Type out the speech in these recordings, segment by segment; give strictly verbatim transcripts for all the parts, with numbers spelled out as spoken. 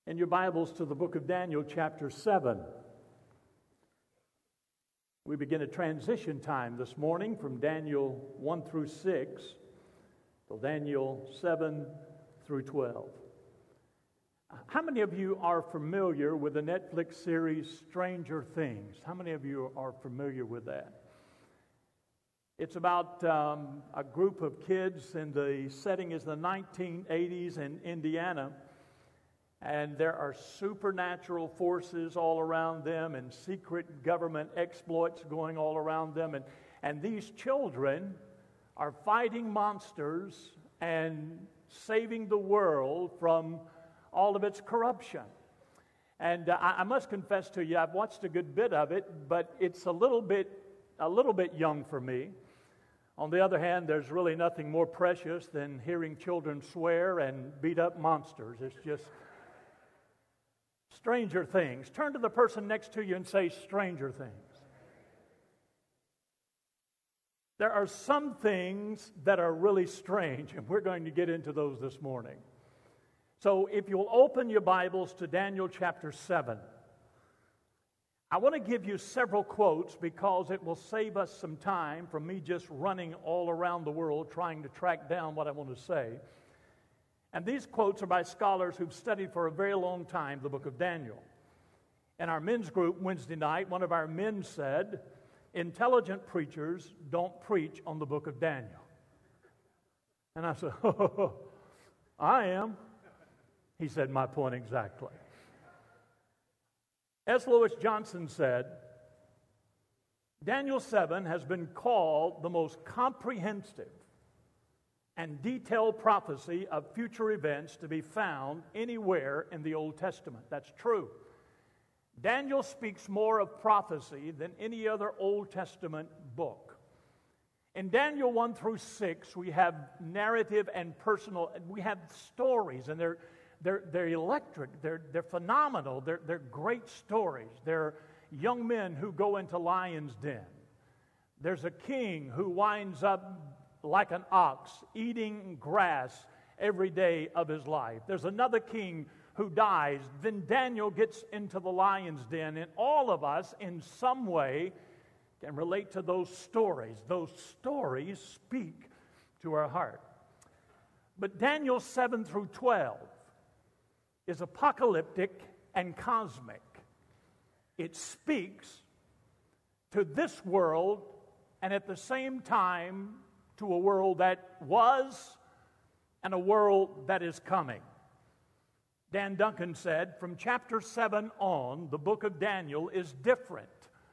in your Bibles to the book of Daniel, chapter seven. We begin a transition time this morning from Daniel one through six to Daniel seven through twelve. How many of you are familiar with the Netflix series Stranger Things? How many of you are familiar with that? It's about um, a group of kids, and the setting is the nineteen eighties in Indiana. And there are supernatural forces all around them and secret government exploits going all around them. And, and these children are fighting monsters and saving the world from all of its corruption. And uh, I, I must confess to you, I've watched a good bit of it, but it's a little bit, a little bit young for me. On the other hand, there's really nothing more precious than hearing children swear and beat up monsters. It's just Stranger Things. Turn to the person next to you and say, Stranger Things. There are some things that are really strange, and we're going to get into those this morning. So if you'll open your Bibles to Daniel chapter seven, I want to give you several quotes because it will save us some time from me just running all around the world trying to track down what I want to say. And these quotes are by scholars who've studied for a very long time the book of Daniel. In our men's group Wednesday night, one of our men said, intelligent preachers don't preach on the book of Daniel. And I said, oh, I am. He said, my point exactly. S. Lewis Johnson said, Daniel seven has been called the most comprehensive and detailed prophecy of future events to be found anywhere in the Old Testament. That's true. Daniel speaks more of prophecy than any other Old Testament book. In Daniel one through six, we have narrative and personal, we have stories, and they're they're they're electric, they're they're phenomenal, they're they're great stories. They're young men who go into lions' den. There's a king who winds up like an ox, eating grass every day of his life. There's another king who dies. Then Daniel gets into the lion's den, and all of us in some way can relate to those stories. Those stories speak to our heart. But Daniel seven through twelve is apocalyptic and cosmic. It speaks to this world and at the same time to a world that was and a world that is coming. Dan Duncan said, from chapter seven on, the book of Daniel is different.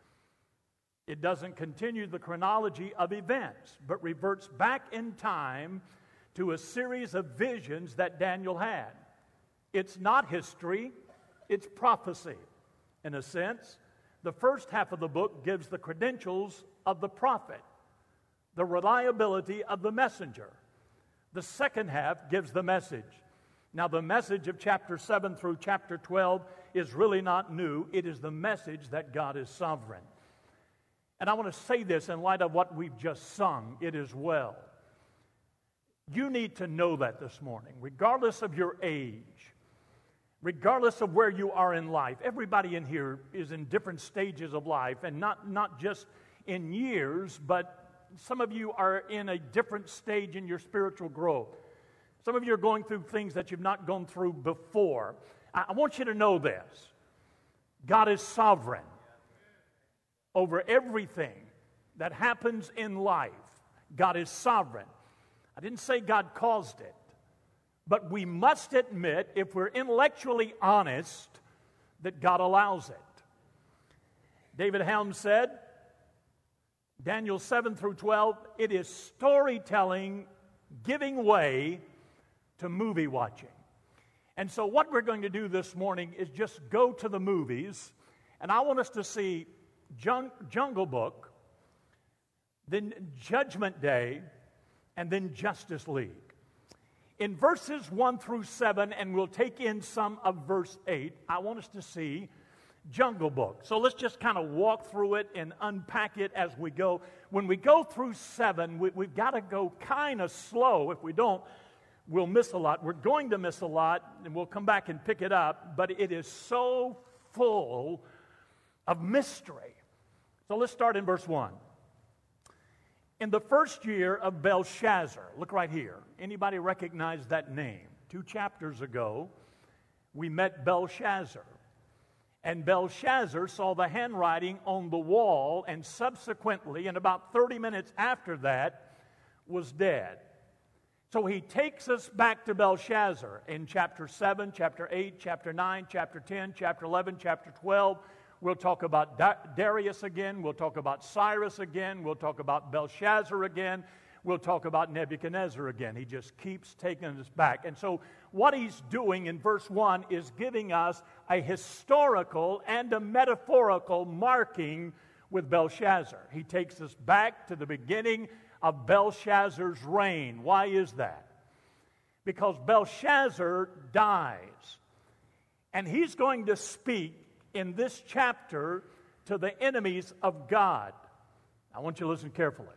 It doesn't continue the chronology of events, but reverts back in time to a series of visions that Daniel had. It's not history, it's prophecy. In a sense, the first half of the book gives the credentials of the prophet, the reliability of the messenger. The second half gives the message. Now, the message of chapter seven through chapter twelve is really not new. It is the message that God is sovereign. And I want to say this in light of what we've just sung. It is well. You need to know that this morning, regardless of your age, regardless of where you are in life. Everybody in here is in different stages of life, and not, not just in years, but some of you are in a different stage in your spiritual growth. Some of you are going through things that you've not gone through before. I, I want you to know this. God is sovereign over everything that happens in life. God is sovereign. I didn't say God caused it, but we must admit, if we're intellectually honest, that God allows it. David Helms said, Daniel seven through twelve, it is storytelling giving way to movie watching. And so what we're going to do this morning is just go to the movies, and I want us to see Jung- Jungle Book, then Judgment Day, and then Justice League. In verses one through seven, and we'll take in some of verse eight, I want us to see Jungle Book. So let's just kind of walk through it and unpack it as we go. When we go through seven, we, we've got to go kind of slow. If we don't, we'll miss a lot. We're going to miss a lot, and we'll come back and pick it up, but it is so full of mystery. So let's start in verse one. In the first year of Belshazzar, look right here. Anybody recognize that name? Two chapters ago, we met Belshazzar. And Belshazzar saw the handwriting on the wall, and subsequently, and about thirty minutes after that, was dead. So he takes us back to Belshazzar in chapter seven, chapter eight, chapter nine, chapter ten, chapter eleven, chapter twelve. We'll talk about Darius again. We'll talk about Cyrus again. We'll talk about Belshazzar again. We'll talk about Nebuchadnezzar again. He just keeps taking us back. And so what he's doing in verse one is giving us a historical and a metaphorical marking with Belshazzar. He takes us back to the beginning of Belshazzar's reign. Why is that? Because Belshazzar dies. And he's going to speak in this chapter to the enemies of God. I want you to listen carefully.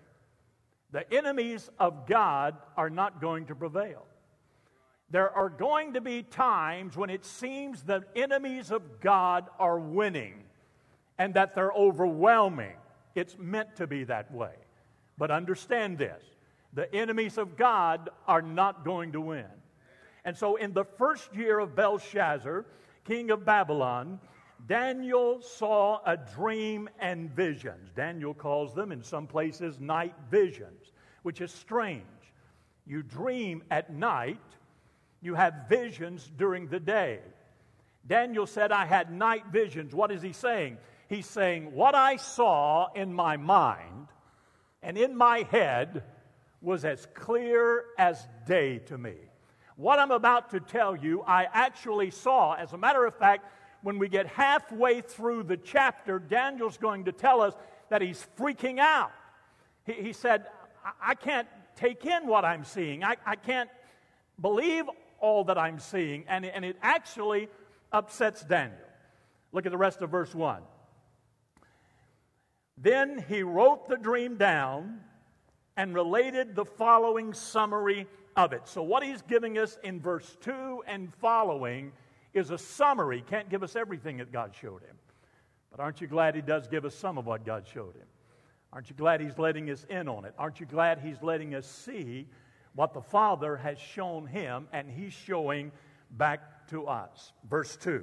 The enemies of God are not going to prevail. There are going to be times when it seems the enemies of God are winning and that they're overwhelming. It's meant to be that way. But understand this, the enemies of God are not going to win. And so in the first year of Belshazzar, king of Babylon, Daniel saw a dream and visions. Daniel calls them in some places night visions, which is strange. You dream at night, you have visions during the day. Daniel said, I had night visions. What is he saying? He's saying, what I saw in my mind and in my head was as clear as day to me. What I'm about to tell you, I actually saw. As a matter of fact, when we get halfway through the chapter, Daniel's going to tell us that he's freaking out. He, he said, I, I can't take in what I'm seeing. I, I can't believe all that I'm seeing. And, and it actually upsets Daniel. Look at the rest of verse one. Then he wrote the dream down and related the following summary of it. So what he's giving us in verse two and following is a summary. Can't give us everything that God showed him. But aren't you glad he does give us some of what God showed him? Aren't you glad he's letting us in on it? Aren't you glad he's letting us see what the Father has shown him and he's showing back to us? Verse two.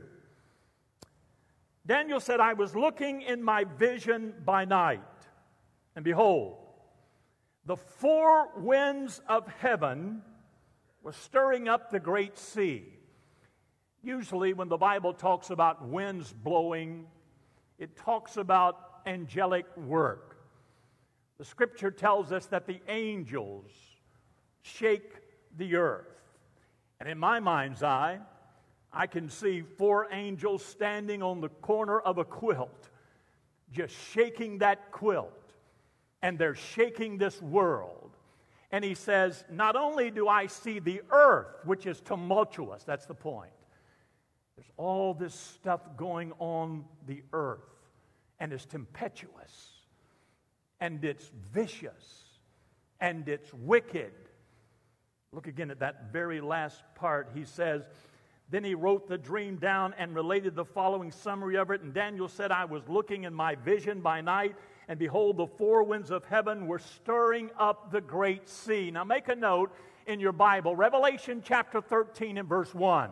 Daniel said, I was looking in my vision by night, and behold, the four winds of heaven were stirring up the great sea. Usually when the Bible talks about winds blowing, it talks about angelic work. The Scripture tells us that the angels shake the earth. And in my mind's eye, I can see four angels standing on the corner of a quilt, just shaking that quilt. And they're shaking this world. And he says, not only do I see the earth, which is tumultuous, that's the point. There's all this stuff going on the earth, and it's tempestuous, and it's vicious, and it's wicked. Look again at that very last part. He says, then he wrote the dream down and related the following summary of it. And Daniel said, I was looking in my vision by night, and behold, the four winds of heaven were stirring up the great sea. Now make a note in your Bible, Revelation chapter thirteen and verse one.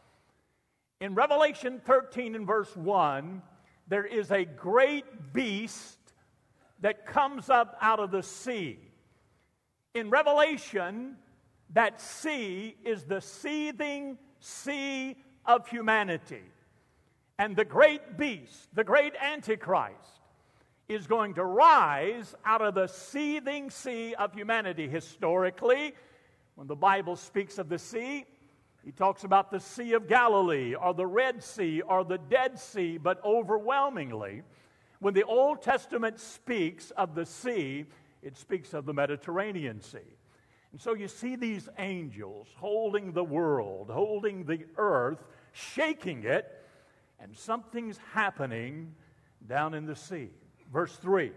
In Revelation thirteen and verse one, there is a great beast that comes up out of the sea. In Revelation, that sea is the seething sea of humanity. And the great beast, the great Antichrist, is going to rise out of the seething sea of humanity. Historically, when the Bible speaks of the sea, he talks about the Sea of Galilee or the Red Sea or the Dead Sea, but overwhelmingly, when the Old Testament speaks of the sea, it speaks of the Mediterranean Sea. And so you see these angels holding the world, holding the earth, shaking it, and something's happening down in the sea. Verse three.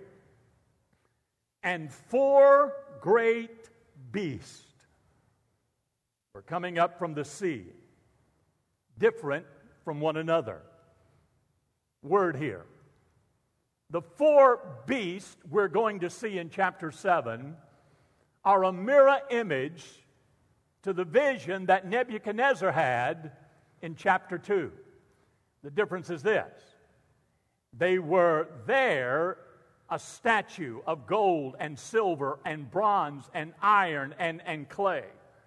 And four great beasts. were coming up from the sea, different from one another. Word here. The four beasts we're going to see in chapter seven are a mirror image to the vision that Nebuchadnezzar had in chapter two. The difference is this. They were there a statue of gold and silver and bronze and iron and, and clay.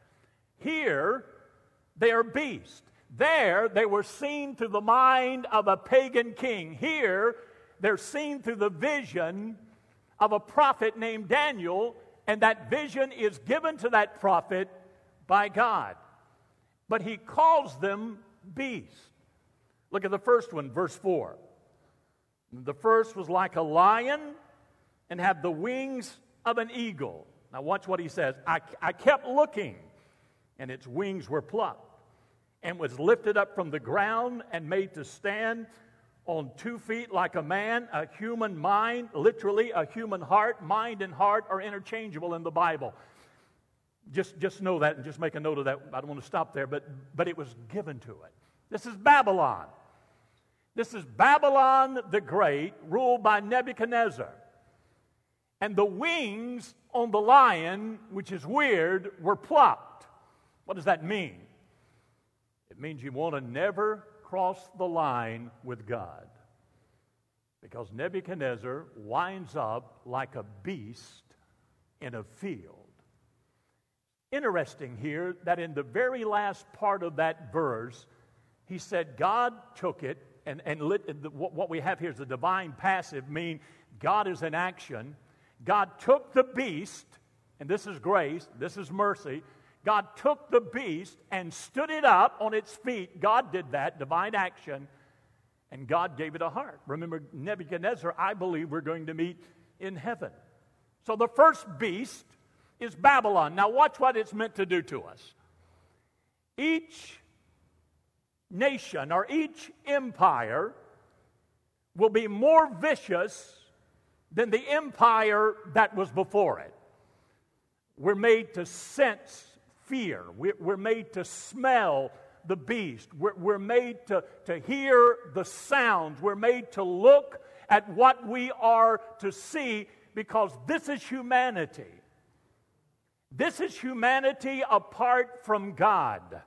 Here, they are beasts. There, they were seen through the mind of a pagan king. Here, they're seen through the vision of a prophet named Daniel, and that vision is given to that prophet by God. But he calls them beasts. Look at the first one, verse four. The first was like a lion and had the wings of an eagle. Now watch what he says. I, I kept looking, and its wings were plucked, and was lifted up from the ground and made to stand on two feet like a man, a human mind, literally a human heart. Mind and heart are interchangeable in the Bible. Just, just know that and just make a note of that. I don't want to stop there, but, but it was given to it. This is Babylon. This is Babylon the Great, ruled by Nebuchadnezzar. And the wings on the lion, which is weird, were plucked. What does that mean? It means you want to never cross the line with God. Because Nebuchadnezzar winds up like a beast in a field. Interesting here that in the very last part of that verse, he said God took it, and, and lit, what we have here is the divine passive, meaning God is in action. God took the beast, and this is grace, this is mercy. God took the beast and stood it up on its feet. God did that, divine action, and God gave it a heart. Remember, Nebuchadnezzar, I believe we're going to meet in heaven. So the first beast is Babylon. Now watch what it's meant to do to us. Each nation or each empire will be more vicious than the empire that was before it. We're made to sense fear. We're made to smell the beast. We're made to, to hear the sounds. We're made to look at what we are to see, because this is humanity. This is humanity apart from God.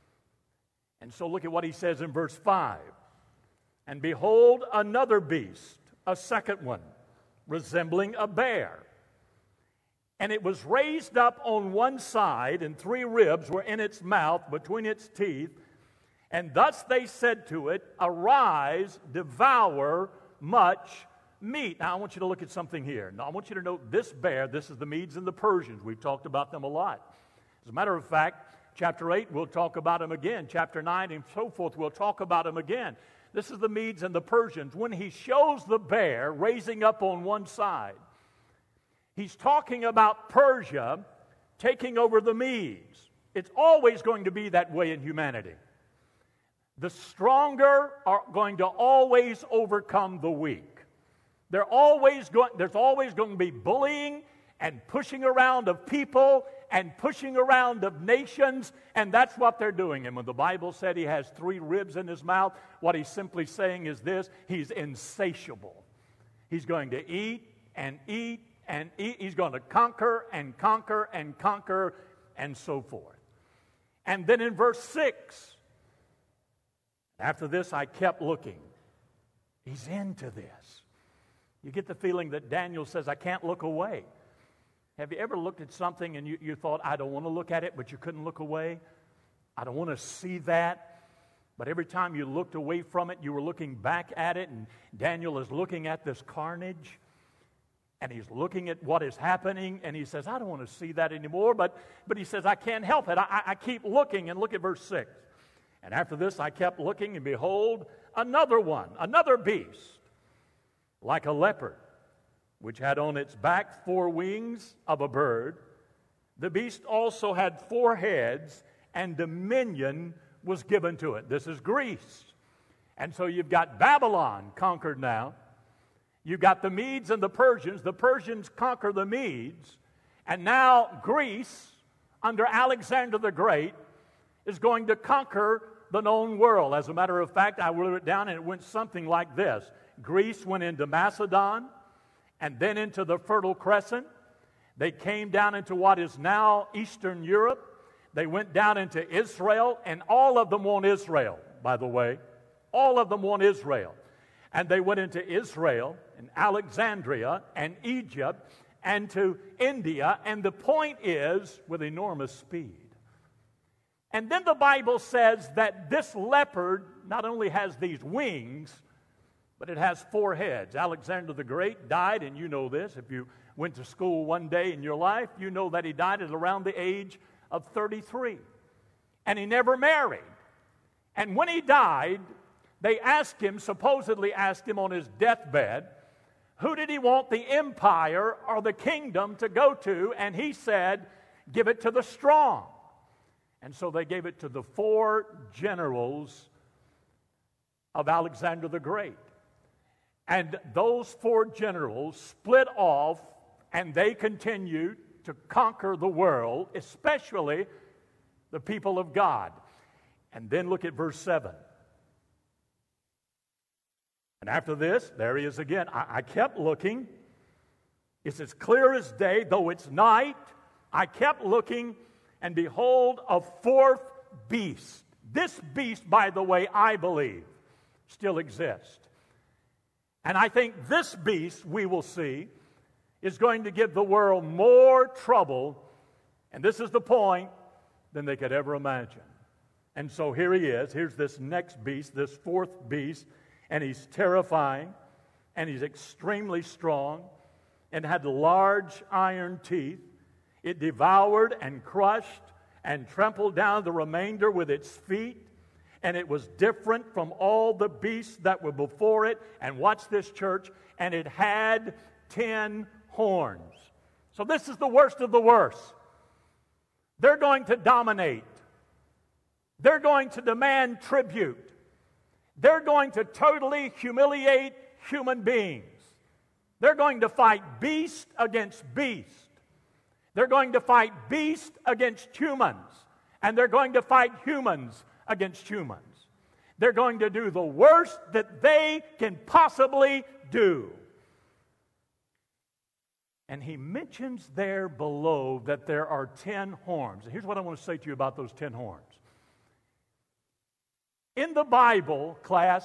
And so look at what he says in verse five. And behold, another beast, a second one, resembling a bear. And it was raised up on one side, and three ribs were in its mouth between its teeth. And thus they said to it, Arise, devour much meat. Now I want you to look at something here. Now I want you to note this bear, this is the Medes and the Persians. We've talked about them a lot. As a matter of fact, chapter eight, we'll talk about them again. Chapter nine and so forth, we'll talk about them again. This is the Medes and the Persians. When he shows the bear raising up on one side, he's talking about Persia taking over the Medes. It's always going to be that way in humanity. The stronger are going to always overcome the weak. They're always going, there's always going to be bullying and pushing around of people and pushing around of nations, and that's what they're doing. And when the Bible said he has three ribs in his mouth, what he's simply saying is this: he's insatiable. He's going to eat and eat and eat. He's going to conquer and conquer and conquer and so forth. And then in verse six, after this I kept looking. He's into this. You get the feeling that Daniel says, I can't look away. Have you ever looked at something and you, you thought, I don't want to look at it, but you couldn't look away? I don't want to see that. But every time you looked away from it, you were looking back at it, and Daniel is looking at this carnage, and he's looking at what is happening, and he says, I don't want to see that anymore, but, but he says, I can't help it. I, I keep looking, and look at verse six. And after this I kept looking, and behold, another one, another beast, like a leopard, which had on its back four wings of a bird. The beast also had four heads, and dominion was given to it. This is Greece. And so you've got Babylon conquered now. You've got the Medes and the Persians. The Persians conquer the Medes. And now Greece, under Alexander the Great, is going to conquer the known world. As a matter of fact, I wrote it down and it went something like this. Greece went into Macedon and then into the Fertile Crescent. They came down into what is now Eastern Europe. They went down into Israel, and all of them want Israel, by the way. All of them want Israel. And they went into Israel and Alexandria and Egypt and to India, and the point is, with enormous speed. And then the Bible says that this leopard not only has these wings, but it has four heads. Alexander the Great died, and you know this. If you went to school one day in your life, you know that he died at around the age of thirty-three. And he never married. And when he died, they asked him, supposedly asked him on his deathbed, who did he want the empire or the kingdom to go to? And he said, give it to the strong. And so they gave it to the four generals of Alexander the Great. And those four generals split off, and they continued to conquer the world, especially the people of God. And then look at verse seven. And after this, there he is again. I, I kept looking. It's as clear as day, though it's night. I kept looking, and behold, a fourth beast. This beast, by the way, I believe, still exists. And I think this beast, we will see, is going to give the world more trouble, and this is the point, than they could ever imagine. And so here he is. Here's this next beast, this fourth beast, and he's terrifying, and he's extremely strong, and had large iron teeth. It devoured and crushed and trampled down the remainder with its feet, and it was different from all the beasts that were before it. And watch this, church, and it had ten horns. So this is the worst of the worst. They're going to dominate. They're going to demand tribute. They're going to totally humiliate human beings. They're going to fight beast against beast. They're going to fight beast against humans. And they're going to fight humans against humans. They're going to do the worst that they can possibly do. And he mentions there below that there are ten horns. And here's what I want to say to you about those ten horns. In the Bible, class,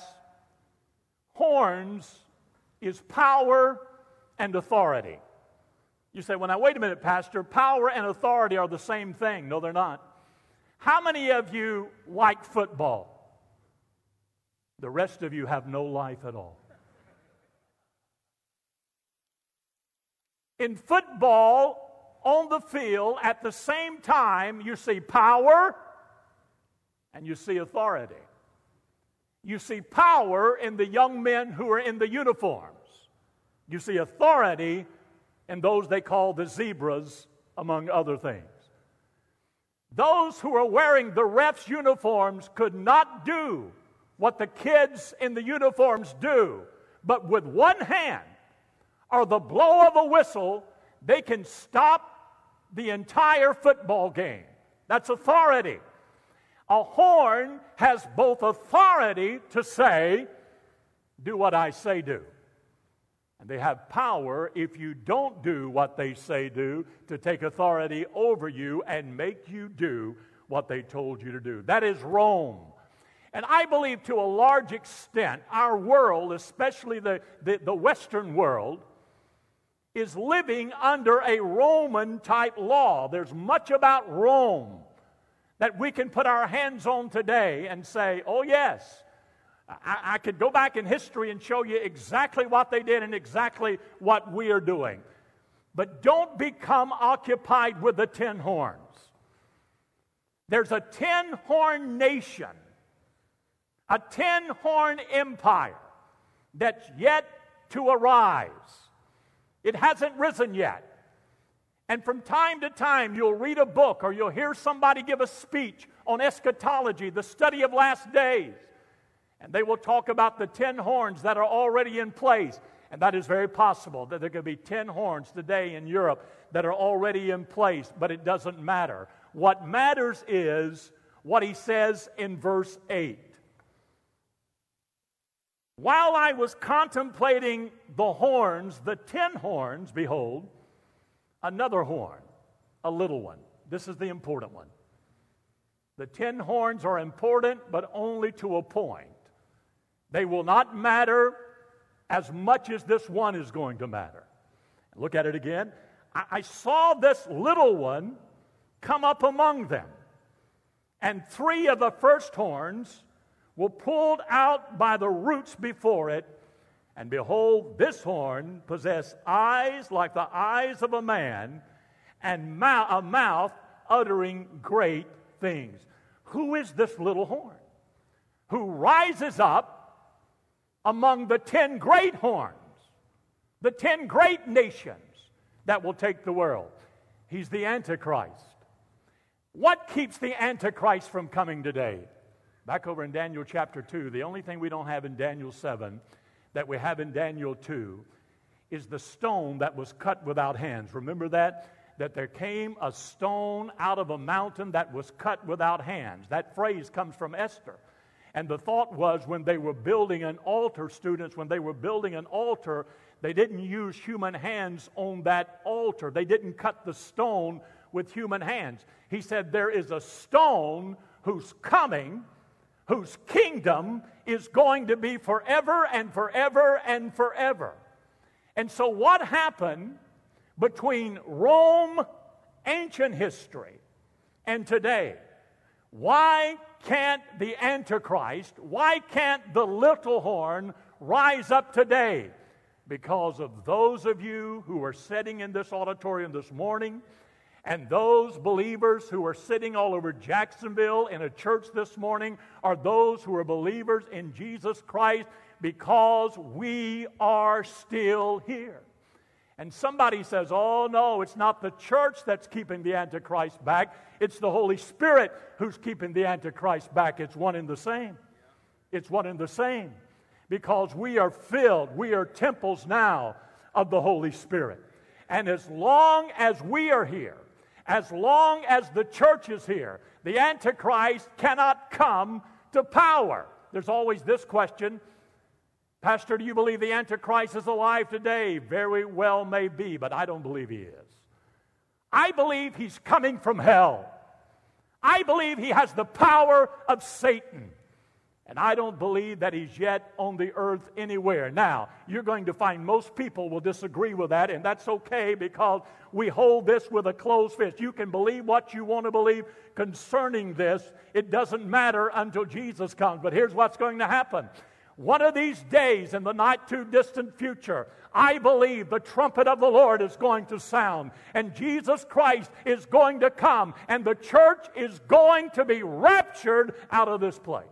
horns is power and authority. You say, well, now, wait a minute, Pastor. Power and authority are the same thing. No, they're not. How many of you like football? The rest of you have no life at all. In football, on the field, at the same time, you see power and you see authority. You see power in the young men who are in the uniforms. You see authority in those they call the zebras, among other things. Those who are wearing the refs' uniforms could not do what the kids in the uniforms do, but with one hand or the blow of a whistle, they can stop the entire football game. That's authority. A horn has both authority to say, do what I say do. And they have power, if you don't do what they say do, to take authority over you and make you do what they told you to do. That is Rome. And I believe to a large extent, our world, especially the, the, the Western world, is living under a Roman-type law. There's much about Rome that we can put our hands on today and say, oh yes, I, I could go back in history and show you exactly what they did and exactly what we are doing. But don't become occupied with the ten horns. There's a ten-horn nation, a ten-horn empire that's yet to arise. It hasn't risen yet. And from time to time, you'll read a book or you'll hear somebody give a speech on eschatology, the study of last days. And they will talk about the ten horns that are already in place. And that is very possible that there could be ten horns today in Europe that are already in place, but it doesn't matter. What matters is what he says in verse eight. While I was contemplating the horns, the ten horns, behold, another horn, a little one. This is the important one. The ten horns are important, but only to a point. They will not matter as much as this one is going to matter. Look at it again. I, I saw this little one come up among them, and three of the first horns were pulled out by the roots before it, and behold, this horn possessed eyes like the eyes of a man, and mou- a mouth uttering great things. Who is this little horn who rises up among the ten great horns, the ten great nations that will take the world? He's the Antichrist. What keeps the Antichrist from coming today? Back over in Daniel chapter two, the only thing we don't have in Daniel seven that we have in Daniel two is the stone that was cut without hands. Remember that? That there came a stone out of a mountain that was cut without hands. That phrase comes from Esther. And the thought was when they were building an altar, students, when they were building an altar, they didn't use human hands on that altar. They didn't cut the stone with human hands. He said there is a stone whose coming, whose kingdom is going to be forever and forever and forever. And so what happened between Rome, ancient history, and today? Why can't the Antichrist, why can't the little horn rise up today? Because of those of you who are sitting in this auditorium this morning, and those believers who are sitting all over Jacksonville in a church this morning are those who are believers in Jesus Christ, because we are still here. And somebody says, oh no, it's not the church that's keeping the Antichrist back. It's the Holy Spirit who's keeping the Antichrist back. It's one and the same. It's one and the same. Because we are filled, we are temples now of the Holy Spirit. And as long as we are here, as long as the church is here, the Antichrist cannot come to power. There's always this question, Pastor, do you believe the Antichrist is alive today? Very well may be, but I don't believe he is. I believe he's coming from hell. I believe he has the power of Satan. And I don't believe that he's yet on the earth anywhere. Now, you're going to find most people will disagree with that, and that's okay because we hold this with a closed fist. You can believe what you want to believe concerning this. It doesn't matter until Jesus comes. But here's what's going to happen. One of these days in the not too distant future, I believe the trumpet of the Lord is going to sound, and Jesus Christ is going to come, and the church is going to be raptured out of this place.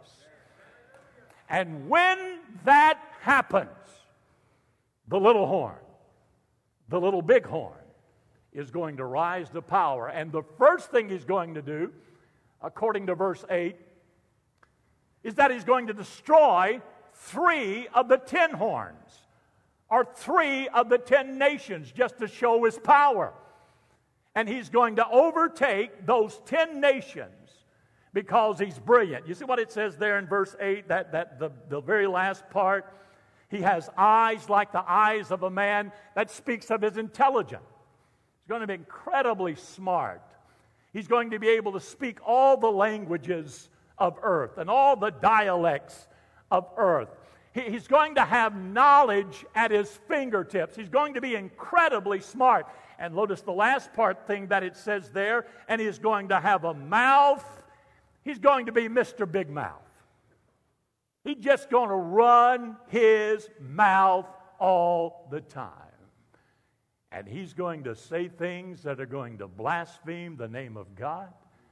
And when that happens, the little horn, the little big horn, is going to rise to power. And the first thing he's going to do, according to verse eight, is that he's going to destroy three of the ten horns, or three of the ten nations, just to show his power. And he's going to overtake those ten nations because he's brilliant. You see what it says there in verse eight, that, that the, the very last part? He has eyes like the eyes of a man. That speaks of his intelligence. He's going to be incredibly smart. He's going to be able to speak all the languages of earth and all the dialects of earth. He, he's going to have knowledge at his fingertips. He's going to be incredibly smart. And notice the last part thing that it says there, and he's going to have a mouth. He's going to be Mister Big Mouth. He's just going to run his mouth all the time. And he's going to say things that are going to blaspheme the name of God.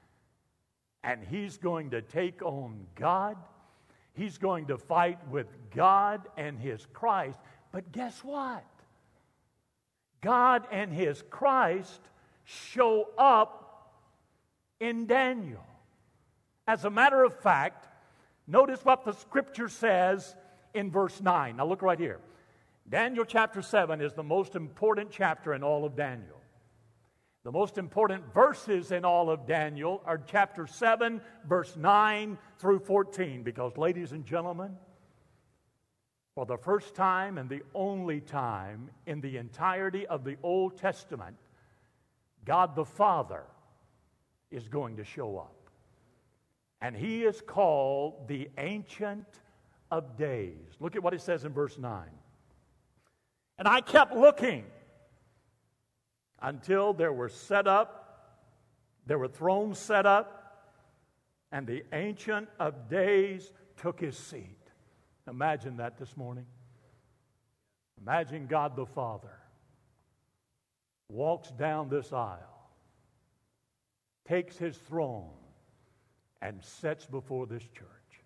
And he's going to take on God. He's going to fight with God and his Christ. But guess what? God and his Christ show up in Daniel. As a matter of fact, notice what the scripture says in verse nine. Now look right here. Daniel chapter seven is the most important chapter in all of Daniel. The most important verses in all of Daniel are chapter seven, verse nine through fourteen, because, ladies and gentlemen, for the first time and the only time in the entirety of the Old Testament, God the Father is going to show up. And He is called the Ancient of Days. Look at what it says in verse nine. And I kept looking until there were set up, there were thrones set up, and the Ancient of Days took His seat. Imagine that this morning. Imagine God the Father walks down this aisle, takes His throne, and sits before this church.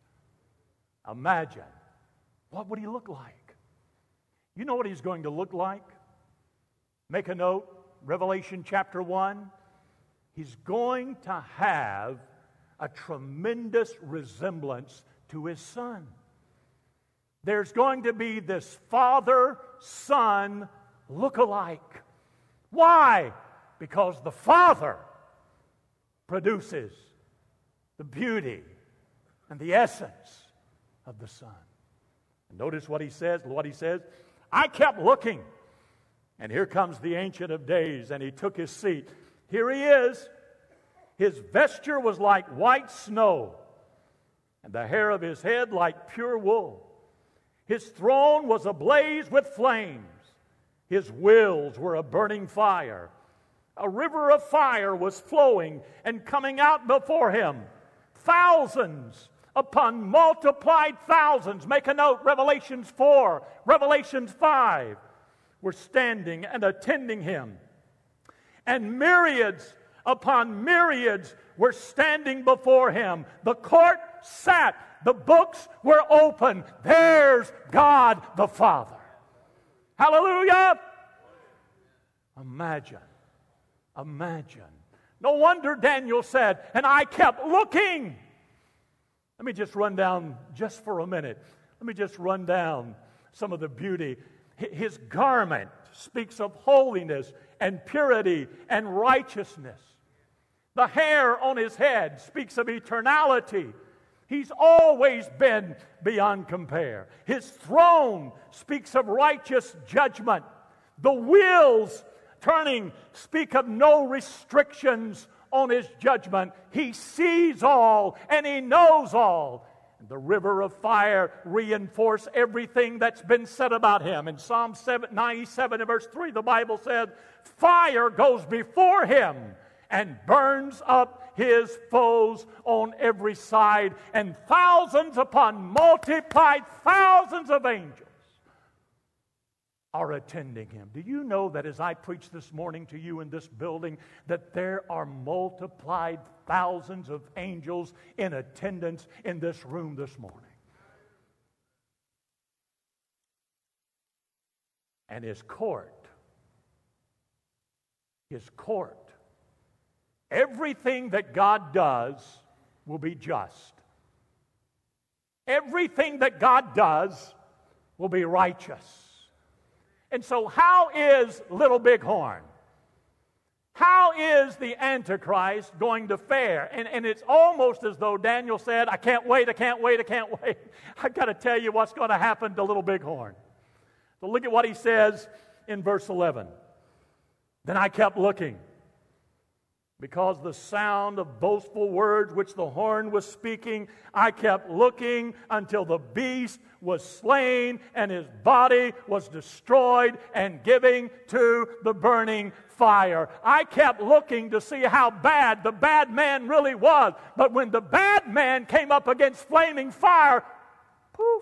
Imagine, what would He look like? You know what He's going to look like? Make a note, Revelation chapter one. He's going to have a tremendous resemblance to His Son. There's going to be this Father-Son look-alike. Why? Because the Father produces the beauty and the essence of the Son. And notice what he says, what he says. I kept looking, and here comes the Ancient of Days, and He took His seat. Here He is. His vesture was like white snow, and the hair of His head like pure wool. His throne was ablaze with flames. His wheels were a burning fire. A river of fire was flowing and coming out before Him. Thousands upon multiplied thousands. Make a note, Revelations four, Revelations five, were standing and attending Him. And myriads upon myriads were standing before Him. The court sat. The books were open. There's God the Father. Hallelujah! Imagine. Imagine. No wonder Daniel said, and I kept looking. Let me just run down just for a minute. Let me just run down some of the beauty. His garment speaks of holiness and purity and righteousness. The hair on His head speaks of eternality. He's always been beyond compare. His throne speaks of righteous judgment. The wheels turning speak of no restrictions on His judgment. He sees all and He knows all. And the river of fire reinforces everything that's been said about Him. In Psalm ninety-seven and verse three, the Bible said, fire goes before Him and burns up His foes on every side, and thousands upon multiplied thousands of angels are attending Him. Do you know that as I preach this morning to you in this building, that there are multiplied thousands of angels in attendance in this room this morning? And His court, His court, everything that God does will be just. Everything that God does will be righteous. And so how is Little Bighorn? How is the Antichrist going to fare? And, and it's almost as though Daniel said, I can't wait, I can't wait, I can't wait. I've got to tell you what's going to happen to Little Bighorn. So look at what he says in verse eleven. Then I kept looking, because the sound of boastful words which the horn was speaking, I kept looking until the beast was slain and his body was destroyed and given to the burning fire. I kept looking to see how bad the bad man really was. But when the bad man came up against flaming fire, poof.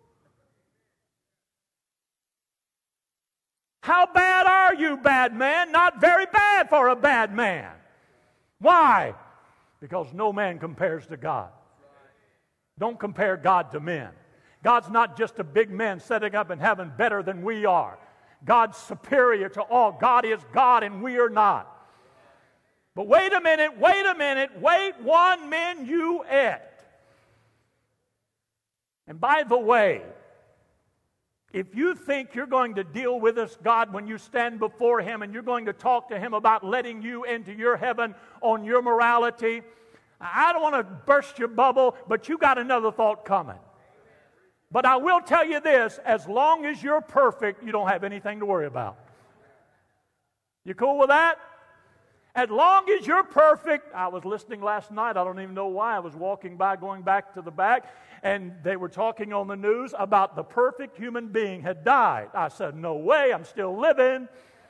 How bad are you, bad man? Not very bad for a bad man. Why? Because no man compares to God. Don't compare God to men. God's not just a big man setting up in heaven better than we are. God's superior to all. God is God and we are not. But wait a minute, wait a minute, wait one minuet. And by the way, If you think you're going to deal with this God when you stand before Him and you're going to talk to Him about letting you into your heaven on your morality, I don't want to burst your bubble, but you got another thought coming. But I will tell you this, as long as you're perfect, you don't have anything to worry about. You cool with that? As long as you're perfect. I was listening last night, I don't even know why. I was walking by, going back to the back, and they were talking on the news about the perfect human being had died. I said, no way, I'm still living.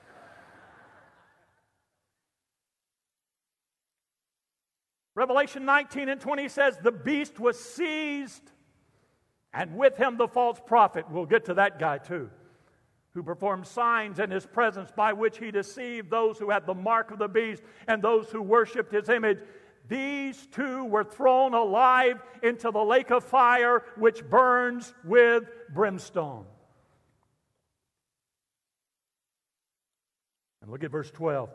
Revelation nineteen and twenty says, the beast was seized, and with him the false prophet. We'll get to that guy too, who performed signs in his presence by which he deceived those who had the mark of the beast and those who worshipped his image. These two were thrown alive into the lake of fire, which burns with brimstone. And look at verse twelve.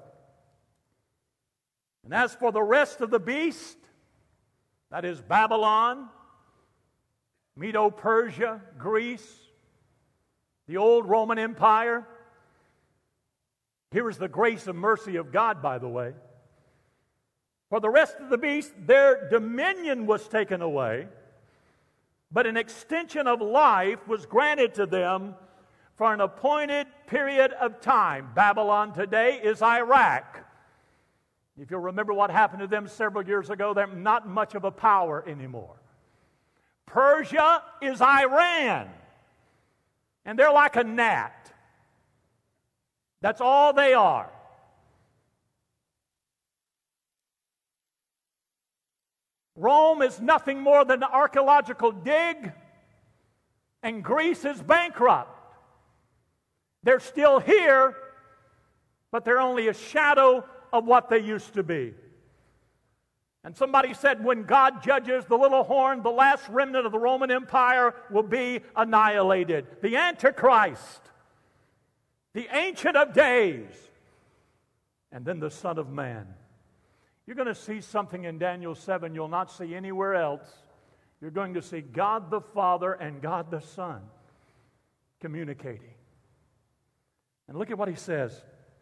And as for the rest of the beast, that is Babylon, Medo-Persia, Greece, the old Roman Empire. Here is the grace and mercy of God, by the way. For the rest of the beast, their dominion was taken away, but an extension of life was granted to them for an appointed period of time. Babylon today is Iraq. If you'll remember what happened to them several years ago, they're not much of a power anymore. Persia is Iran. And they're like a gnat. That's all they are. Rome is nothing more than an archaeological dig, and Greece is bankrupt. They're still here, but they're only a shadow of what they used to be. And somebody said when God judges the little horn, the last remnant of the Roman Empire will be annihilated. The Antichrist, the Ancient of Days, and then the Son of Man. You're going to see something in Daniel seven you'll not see anywhere else. You're going to see God the Father and God the Son communicating. And look at what he says.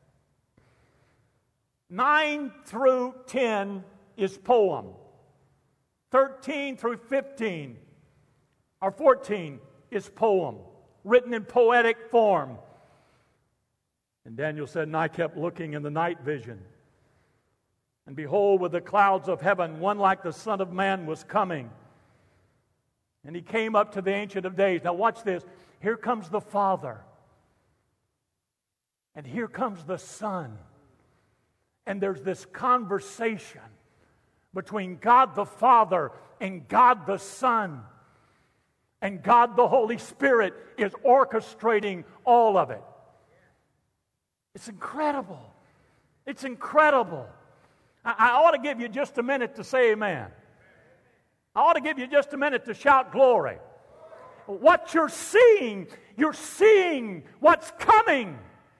nine through ten is poem. thirteen through fifteen, or fourteen, is poem, written in poetic form. And Daniel said, and I kept looking in the night vision. And behold, with the clouds of heaven, one like the Son of Man was coming. And he came up to the Ancient of Days. Now watch this. Here comes the Father. And here comes the Son. And there's this conversation between God the Father and God the Son. And God the Holy Spirit is orchestrating all of it. It's incredible. It's incredible. I, I ought to give you just a minute to say amen. I ought to give you just a minute to shout glory. What you're seeing, you're seeing what's coming.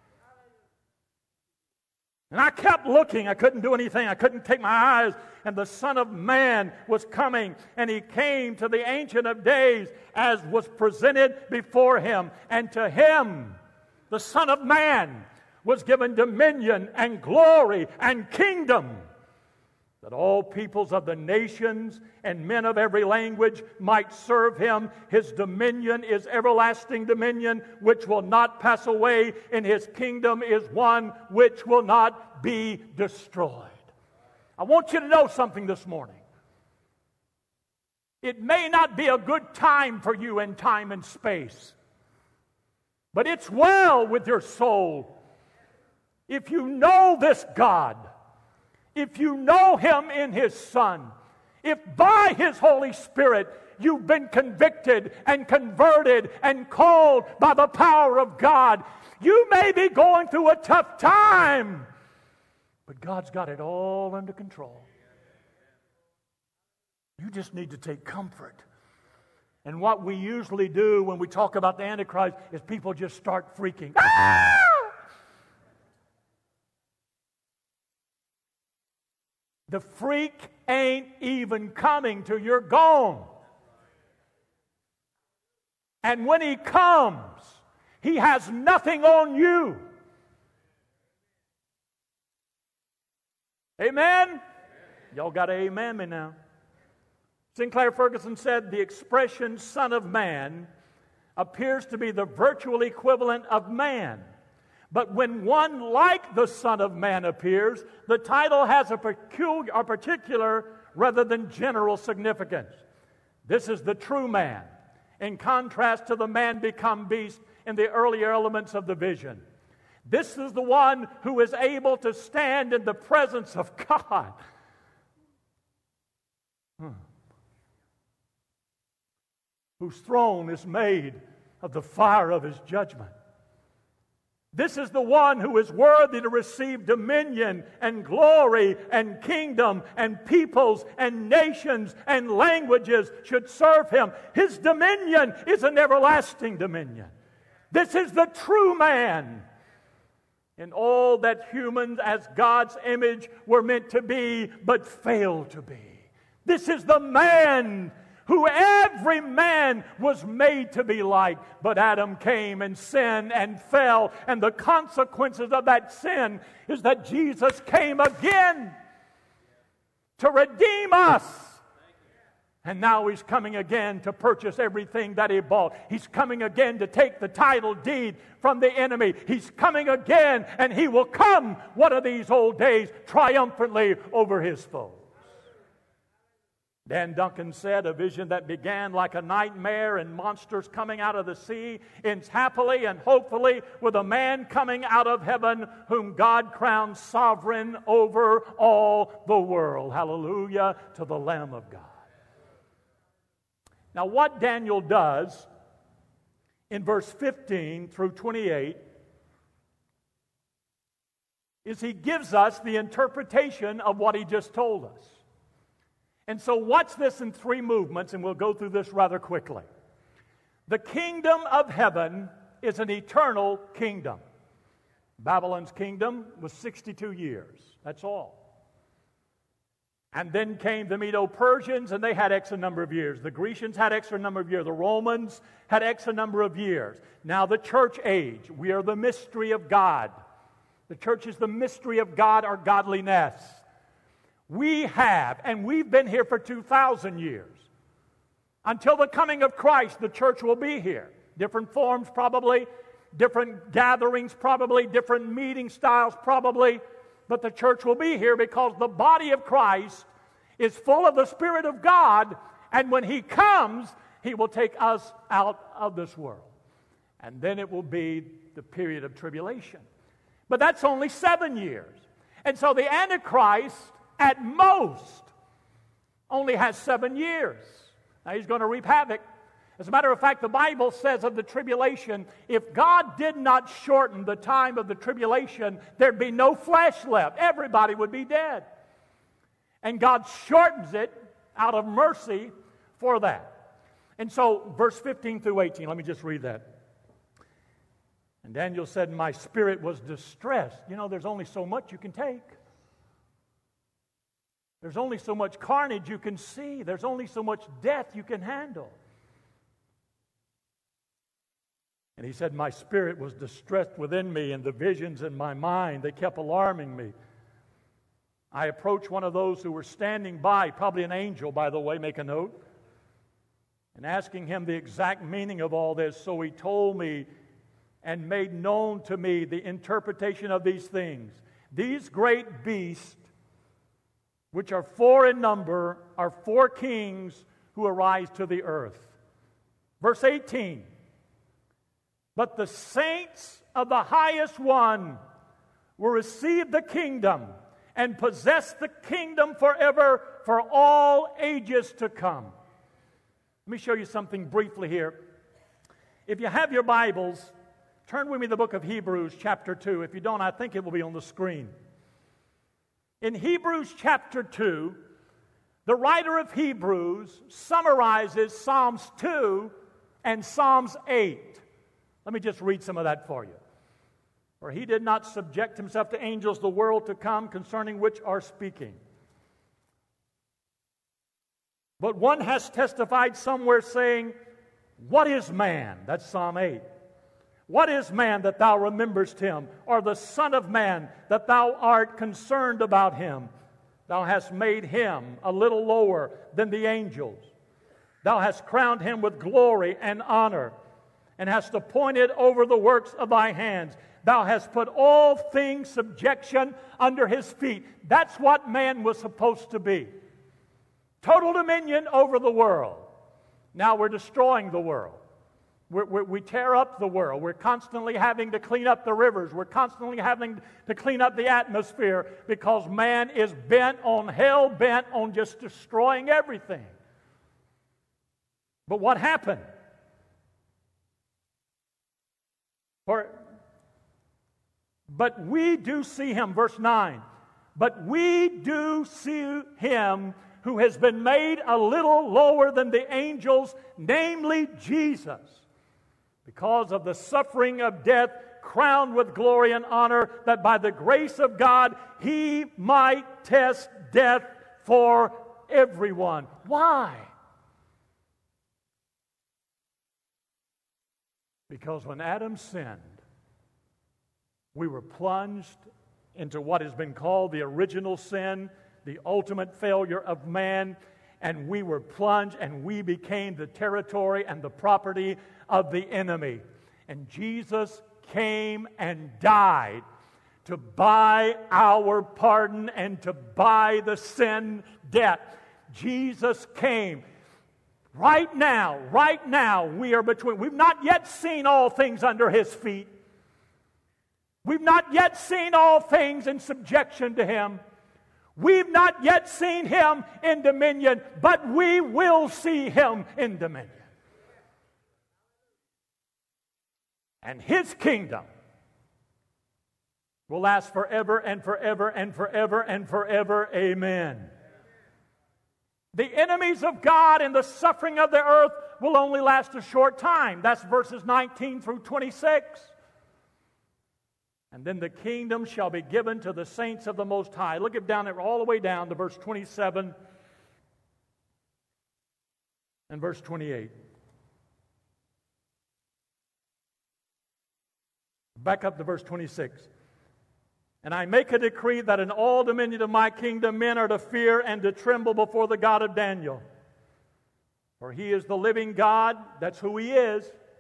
And I kept looking. I couldn't do anything. I couldn't take my eyes. And the Son of Man was coming. And he came to the Ancient of Days as was presented before him. And to him, the Son of Man, was given dominion and glory and kingdom, that all peoples of the nations and men of every language might serve him. His dominion is everlasting dominion, which will not pass away, and his kingdom is one which will not be destroyed. I want you to know something this morning. It may not be a good time for you in time and space, but it's well with your soul if you know this God. If you know him in his Son, if by his Holy Spirit you've been convicted and converted and called by the power of God, you may be going through a tough time, but God's got it all under control. You just need to take comfort. And what we usually do when we talk about the Antichrist is people just start freaking. Ah! The freak ain't even coming till you're gone. And when he comes, He has nothing on you. Amen? Y'all got to amen me now. Sinclair Ferguson said, the expression Son of Man appears to be the virtual equivalent of man. But when one like the Son of Man appears, the title has a peculiar, a particular rather than general significance. This is the true man, in contrast to the man become beast in the earlier elements of the vision. This is the one who is able to stand in the presence of God. Hmm. Whose throne is made of the fire of his judgment. This is the one who is worthy to receive dominion and glory and kingdom, and peoples and nations and languages should serve him. His dominion is an everlasting dominion. This is the true man in all that humans as God's image were meant to be but failed to be. This is the man who every man was made to be like. But Adam came and sinned and fell, and the consequences of that sin is that Jesus came again to redeem us. And now he's coming again to purchase everything that he bought. He's coming again to take the title deed from the enemy. He's coming again, and he will come one of these old days triumphantly over his foes. Dan Duncan said, a vision that began like a nightmare and monsters coming out of the sea ends happily and hopefully with a man coming out of heaven whom God crowned sovereign over all the world. Hallelujah to the Lamb of God. Now, what Daniel does in verse fifteen through twenty-eight is he gives us the interpretation of what he just told us. And so watch this in three movements, and we'll go through this rather quickly. The kingdom of heaven is an eternal kingdom. Babylon's kingdom was sixty-two years. That's all. And then came the Medo-Persians, and they had X a number of years. The Grecians had X a number of years. The Romans had X a number of years. Now the church age, we are the mystery of God. The church is the mystery of God, our godliness. We have, and we've been here for two thousand years. Until the coming of Christ, the church will be here. Different forms probably, different gatherings probably, different meeting styles probably, but the church will be here because the body of Christ is full of the Spirit of God, and when He comes, He will take us out of this world. And then it will be the period of tribulation. But that's only seven years. And so the Antichrist, at most, only has seven years. Now he's going to reap havoc. As a matter of fact, the Bible says of the tribulation, if God did not shorten the time of the tribulation, there'd be no flesh left. Everybody would be dead. And God shortens it out of mercy for that. And so, verse fifteen through eighteen, let me just read that. And Daniel said, my spirit was distressed. You know, there's only so much you can take. There's only so much carnage you can see. There's only so much death you can handle. And he said, my spirit was distressed within me, and the visions in my mind, they kept alarming me. I approached one of those who were standing by, probably an angel, by the way, make a note, and asking him the exact meaning of all this. So he told me and made known to me the interpretation of these things. These great beasts, which are four in number, are four kings who arise to the earth. Verse eighteen. But the saints of the highest one will receive the kingdom and possess the kingdom forever for all ages to come. Let me show you something briefly here. If you have your Bibles, turn with me to the book of Hebrews chapter two. If you don't, I think it will be on the screen. In Hebrews chapter two, the writer of Hebrews summarizes Psalms two and Psalms eight. Let me just read some of that for you. For he did not subject himself to angels, the world to come, concerning which are speaking. But one has testified somewhere saying, what is man? That's Psalm eight. What is man that thou rememberest him, or the son of man that thou art concerned about him? Thou hast made him a little lower than the angels. Thou hast crowned him with glory and honor, and hast appointed over the works of thy hands. Thou hast put all things subjection under his feet. That's what man was supposed to be. Total dominion over the world. Now we're destroying the world. We're, we're, we tear up the world. We're constantly having to clean up the rivers. We're constantly having to clean up the atmosphere because man is bent on, hell bent on just destroying everything. But what happened? For, but we do see him, verse nine, but we do see him who has been made a little lower than the angels, namely Jesus, because of the suffering of death, crowned with glory and honor, that by the grace of God he might test death for everyone. Why? Because when Adam sinned, we were plunged into what has been called the original sin, the ultimate failure of man, and we were plunged and we became the territory and the property of the enemy. And Jesus came and died to buy our pardon and to buy the sin debt. Jesus came. Right now, right now, we are between. We've not yet seen all things under his feet. We've not yet seen all things in subjection to him. We've not yet seen him in dominion, but we will see him in dominion. And his kingdom will last forever and forever and forever and forever. Amen. The enemies of God and the suffering of the earth will only last a short time. That's verses nineteen through twenty-six. And then the kingdom shall be given to the saints of the Most High. Look it down there, all the way down to verse twenty-seven and verse twenty-eight. Back up to verse twenty-six. And I make a decree that in all dominion of my kingdom men are to fear and to tremble before the God of Daniel. For he is the living God, that's who he is,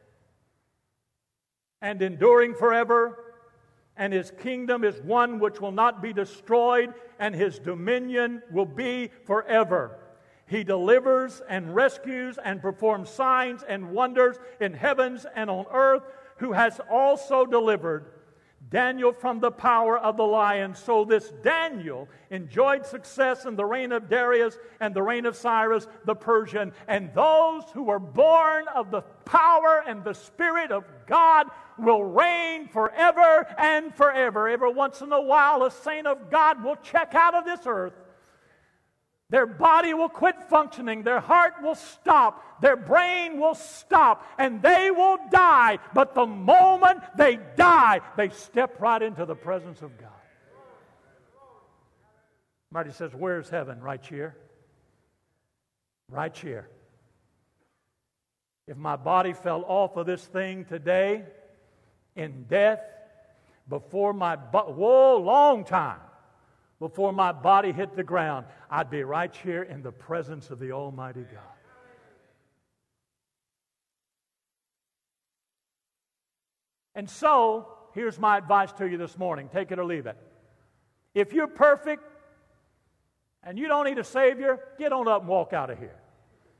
and enduring forever. And his kingdom is one which will not be destroyed, and his dominion will be forever. He delivers and rescues and performs signs and wonders in heavens and on earth, who has also delivered Daniel from the power of the lion. So this Daniel enjoyed success in the reign of Darius and the reign of Cyrus the Persian. And those who were born of the power and the Spirit of God will reign forever and forever. Every once in a while, a saint of God will check out of this earth. Their body will quit functioning. Their heart will stop. Their brain will stop. And they will die. But the moment they die, they step right into the presence of God. Marty says, where's heaven? Right here. Right here. If my body fell off of this thing today in death, before my body, whoa, long time. Before my body hit the ground, I'd be right here in the presence of the Almighty God. And so, here's my advice to you this morning. Take it or leave it. If you're perfect and you don't need a Savior, get on up and walk out of here.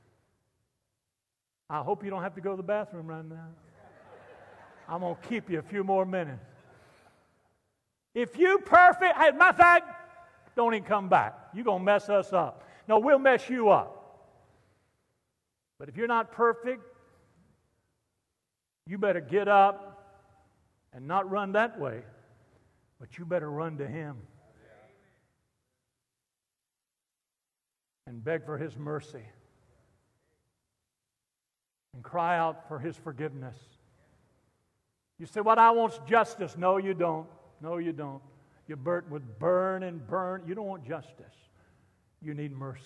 I hope you don't have to go to the bathroom right now. I'm going to keep you a few more minutes. If you perfect, as a matter of fact, don't even come back. You're going to mess us up. No, we'll mess you up. But if you're not perfect, you better get up and not run that way, but you better run to Him and beg for His mercy and cry out for His forgiveness. You say, what I want's justice. No, you don't. No, you don't. Your burden would burn and burn. You don't want justice. You need mercy.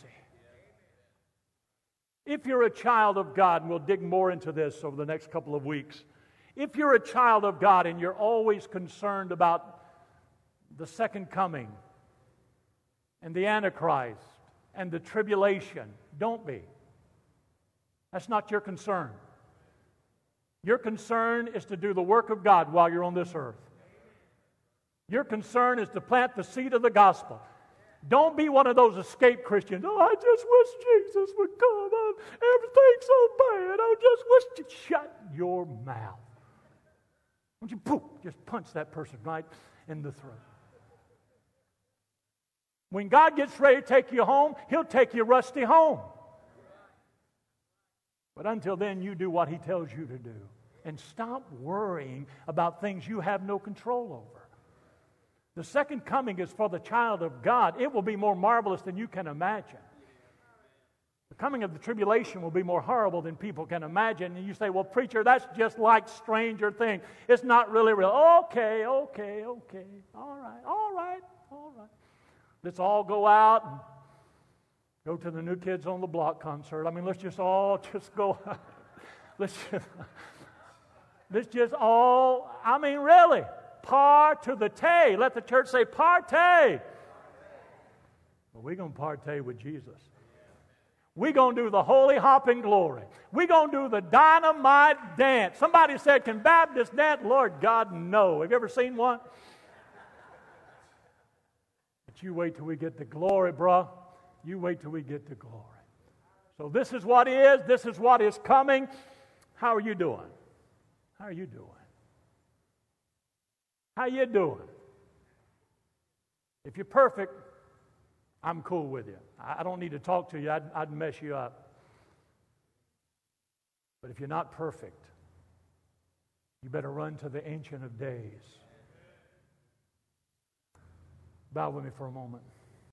If you're a child of God, and we'll dig more into this over the next couple of weeks. If you're a child of God and you're always concerned about the second coming and the Antichrist and the tribulation, don't be. That's not your concern. Your concern is to do the work of God while you're on this earth. Your concern is to plant the seed of the gospel. Don't be one of those escape Christians. Oh, I just wish Jesus would come. Oh, everything's so bad. I just wish to shut your mouth. Don't you poof, just punch that person right in the throat. When God gets ready to take you home, He'll take you rusty home. But until then, you do what He tells you to do. And stop worrying about things you have no control over. The second coming is for the child of God. It will be more marvelous than you can imagine. The coming of the tribulation will be more horrible than people can imagine. And you say, well, preacher, that's just like Stranger Things. It's not really real. Okay, okay, okay. All right, all right, all right. Let's all go out and go to the New Kids on the Block concert. I mean, let's just all just go out. Let's just, let's just all, I mean, really, par to the tay. Let the church say, partay. Well, we're going to partay with Jesus. We're going to do the holy hop in glory. We're going to do the dynamite dance. Somebody said, can Baptists dance? Lord God, no. Have you ever seen one? But you wait till we get to glory, bruh. You wait till we get to glory. So this is what is. This is what is coming. How are you doing? How are you doing? How you doing? If you're perfect, I'm cool with you. I don't need to talk to you. I'd, I'd mess you up. But if you're not perfect, you better run to the Ancient of Days. Bow with me for a moment.